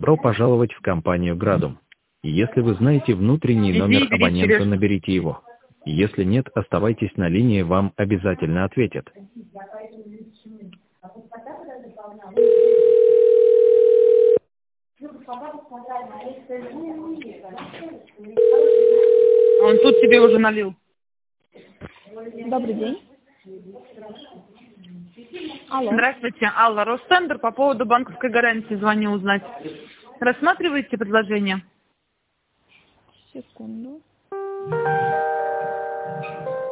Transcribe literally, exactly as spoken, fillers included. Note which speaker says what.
Speaker 1: Добро пожаловать в компанию Gradum. Если вы знаете внутренний
Speaker 2: Иди,
Speaker 1: номер
Speaker 2: иди,
Speaker 1: абонента,
Speaker 2: Сереж.
Speaker 1: наберите его. Если нет, оставайтесь на линии, вам обязательно ответят.
Speaker 2: Он тут тебе уже налил.
Speaker 3: Добрый день. Алло.
Speaker 2: Здравствуйте, Алла, Ростендер, по поводу банковской гарантии звоню узнать. Рассматриваете предложение?
Speaker 3: Секунду.